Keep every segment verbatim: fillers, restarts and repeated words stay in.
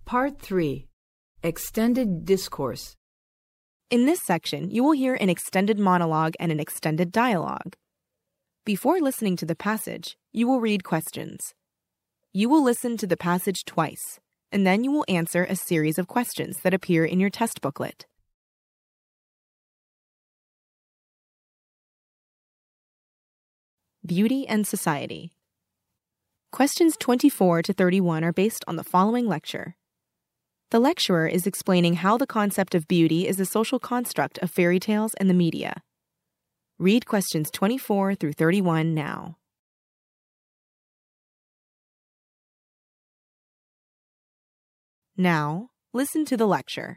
Part three. Extended Discourse. In this section, you will hear an extended monologue and an extended dialogue. Before listening to the passage, you will read questions. You will listen to the passage twice, and then you will answer a series of questions that appear in your test booklet. Beauty and Society. Questions twenty-four to thirty-one are based on the following lecture. The lecturer is explaining how the concept of beauty is a social construct of fairy tales and the media. Read questions twenty-four through thirty-one now. Now, listen to the lecture.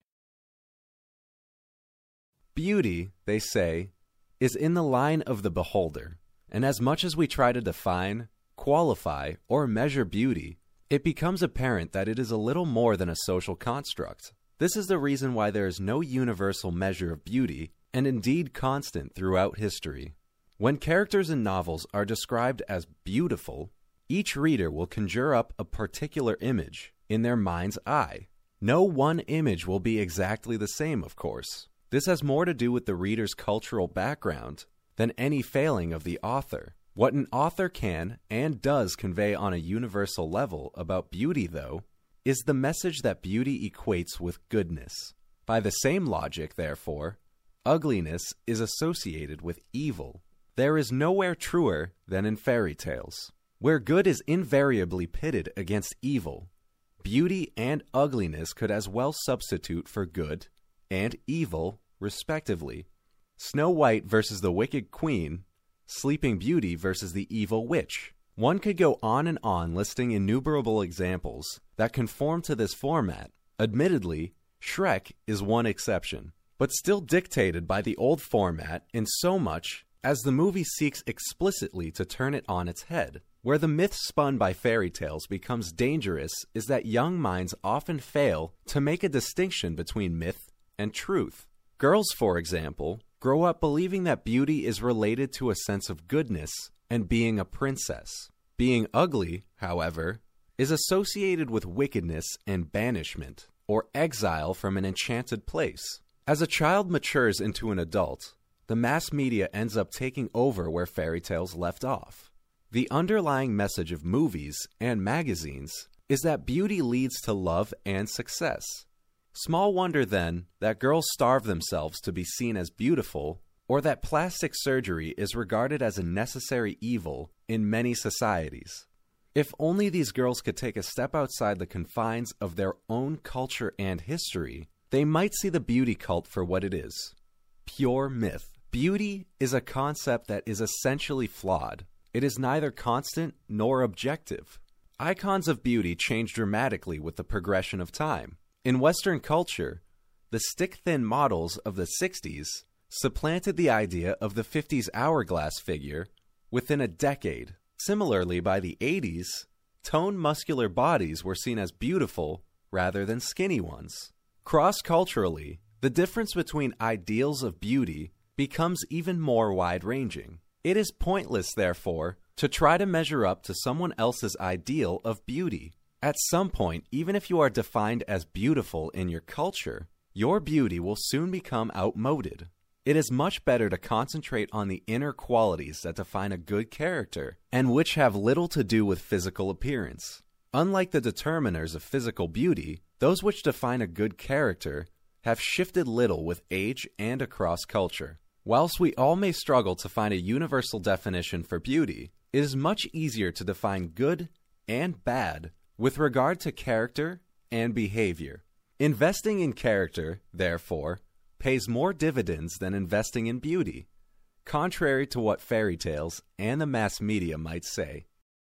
Beauty, they say, is in the line of the beholder, and as much as we try to define, qualify, or measure beauty, it becomes apparent that it is a little more than a social construct. This is the reason why there is no universal measure of beauty, and indeed constant throughout history. When characters in novels are described as beautiful, each reader will conjure up a particular image in their mind's eye. No one image will be exactly the same, of course. This has more to do with the reader's cultural background than any failing of the author. What an author can and does convey on a universal level about beauty, though, is the message that beauty equates with goodness. By the same logic, therefore, ugliness is associated with evil. There is nowhere truer than in fairy tales, where good is invariably pitted against evil. Beauty and ugliness could as well substitute for good and evil, respectively. Snow White versus the Wicked Queen, Sleeping Beauty versus the Evil Witch. One could go on and on listing innumerable examples that conform to this format. Admittedly, Shrek is one exception, but still dictated by the old format in so much as the movie seeks explicitly to turn it on its head. Where the myth spun by fairy tales becomes dangerous is that young minds often fail to make a distinction between myth and truth. Girls, for example, grow up believing that beauty is related to a sense of goodness and being a princess. Being ugly, however, is associated with wickedness and banishment, or exile from an enchanted place. As a child matures into an adult, the mass media ends up taking over where fairy tales left off. The underlying message of movies and magazines is that beauty leads to love and success. Small wonder, then, that girls starve themselves to be seen as beautiful, or that plastic surgery is regarded as a necessary evil in many societies. If only these girls could take a step outside the confines of their own culture and history, they might see the beauty cult for what it is: pure myth. Beauty is a concept that is essentially flawed. It is neither constant nor objective. Icons of beauty change dramatically with the progression of time. In Western culture, the stick-thin models of the sixties supplanted the idea of the fifties hourglass figure within a decade. Similarly, by the eighties, toned muscular bodies were seen as beautiful rather than skinny ones. Cross-culturally, the difference between ideals of beauty becomes even more wide-ranging. It is pointless, therefore, to try to measure up to someone else's ideal of beauty. At some point, even if you are defined as beautiful in your culture, your beauty will soon become outmoded. It is much better to concentrate on the inner qualities that define a good character, and which have little to do with physical appearance. Unlike the determiners of physical beauty, those which define a good character have shifted little with age and across culture. Whilst we all may struggle to find a universal definition for beauty, it is much easier to define good and bad with regard to character and behavior. Investing in character, therefore, pays more dividends than investing in beauty, contrary to what fairy tales and the mass media might say.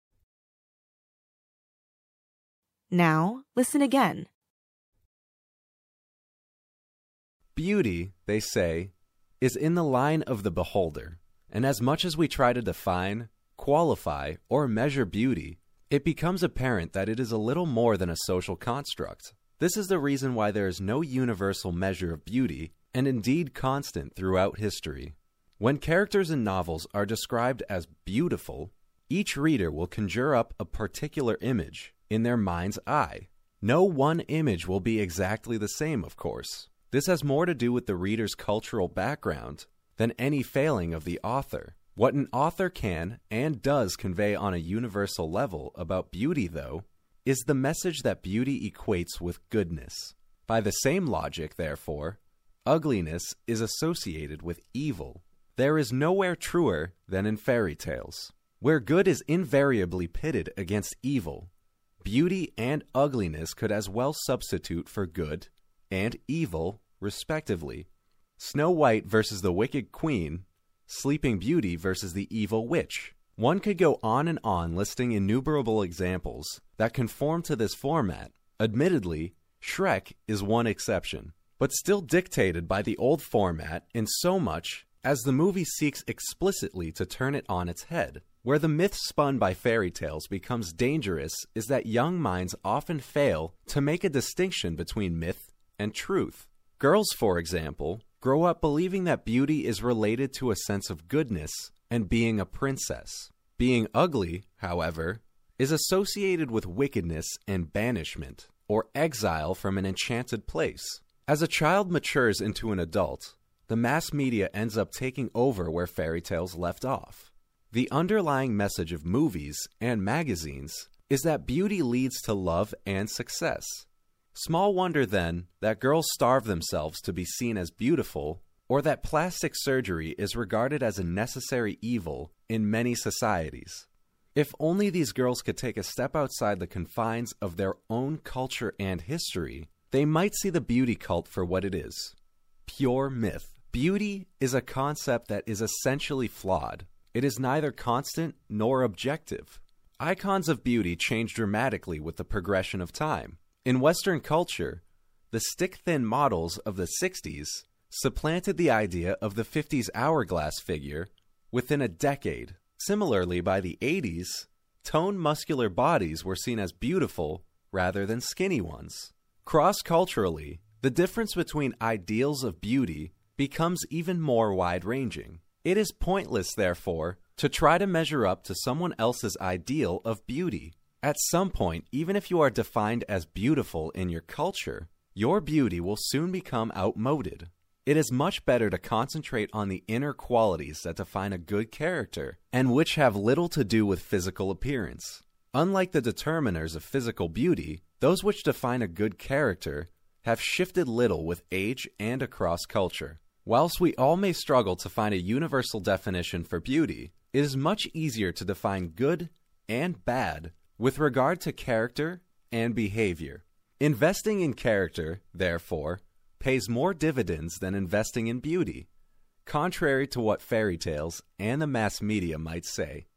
Now, listen again. Beauty, they say, is in the line of the beholder, and as much as we try to define, qualify, or measure beauty, it becomes apparent that it is a little more than a social construct. This is the reason why there is no universal measure of beauty, and indeed constant throughout history. When characters in novels are described as beautiful, each reader will conjure up a particular image in their mind's eye. No one image will be exactly the same, of course. This has more to do with the reader's cultural background than any failing of the author. What an author can and does convey on a universal level about beauty, though, is the message that beauty equates with goodness. By the same logic, therefore, ugliness is associated with evil. There is nowhere truer than in fairy tales, where good is invariably pitted against evil. Beauty and ugliness could as well substitute for good and evil, respectively. Snow White versus the Wicked Queen, Sleeping Beauty versus the Evil Witch. One could go on and on listing innumerable examples that conform to this format. Admittedly, Shrek is one exception, but still dictated by the old format in so much as the movie seeks explicitly to turn it on its head. Where the myth spun by fairy tales becomes dangerous is that young minds often fail to make a distinction between myth and truth. Girls, for example, grow up believing that beauty is related to a sense of goodness and being a princess. Being ugly, however, is associated with wickedness and banishment, or exile from an enchanted place. As a child matures into an adult, the mass media ends up taking over where fairy tales left off. The underlying message of movies and magazines is that beauty leads to love and success. Small wonder, then, that girls starve themselves to be seen as beautiful, or that plastic surgery is regarded as a necessary evil in many societies. If only these girls could take a step outside the confines of their own culture and history, they might see the beauty cult for what it is: pure myth. Beauty is a concept that is essentially flawed. It is neither constant nor objective. Icons of beauty change dramatically with the progression of time. In Western culture, the stick-thin models of the sixties supplanted the idea of the fifties hourglass figure within a decade. Similarly, by the eighties, toned muscular bodies were seen as beautiful rather than skinny ones. Cross-culturally, the difference between ideals of beauty becomes even more wide-ranging. It is pointless, therefore, to try to measure up to someone else's ideal of beauty. At some point, even if you are defined as beautiful in your culture, your beauty will soon become outmoded. It is much better to concentrate on the inner qualities that define a good character, and which have little to do with physical appearance. Unlike the determiners of physical beauty, those which define a good character have shifted little with age and across culture. Whilst we all may struggle to find a universal definition for beauty, it is much easier to define good and bad with regard to character and behavior. Investing in character, therefore, pays more dividends than investing in beauty, contrary to what fairy tales and the mass media might say.